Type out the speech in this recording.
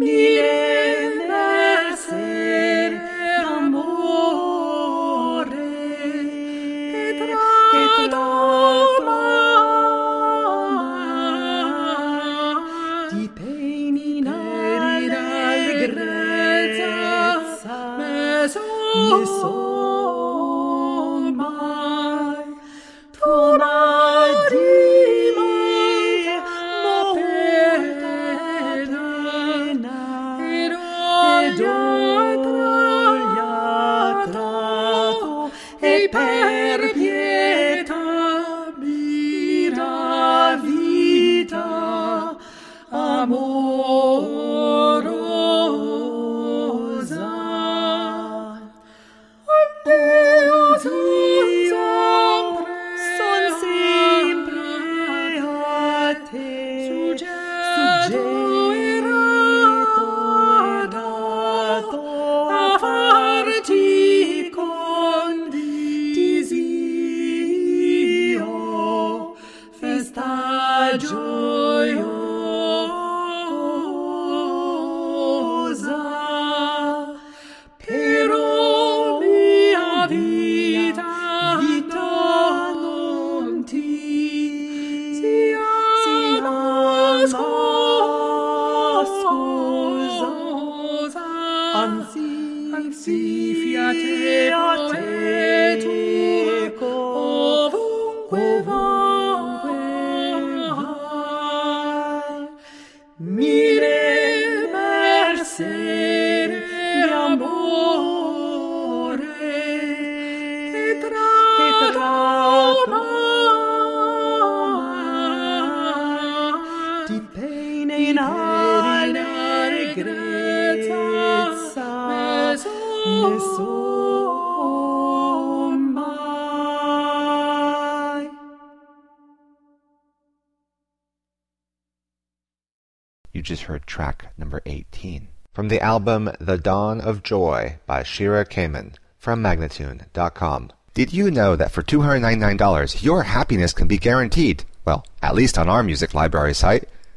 You just heard track number 18 from the album The Dawn of Joy by Shira Kamen from Magnatune.com. Did you know that for $299 your happiness can be guaranteed? Well, at least on our music library site.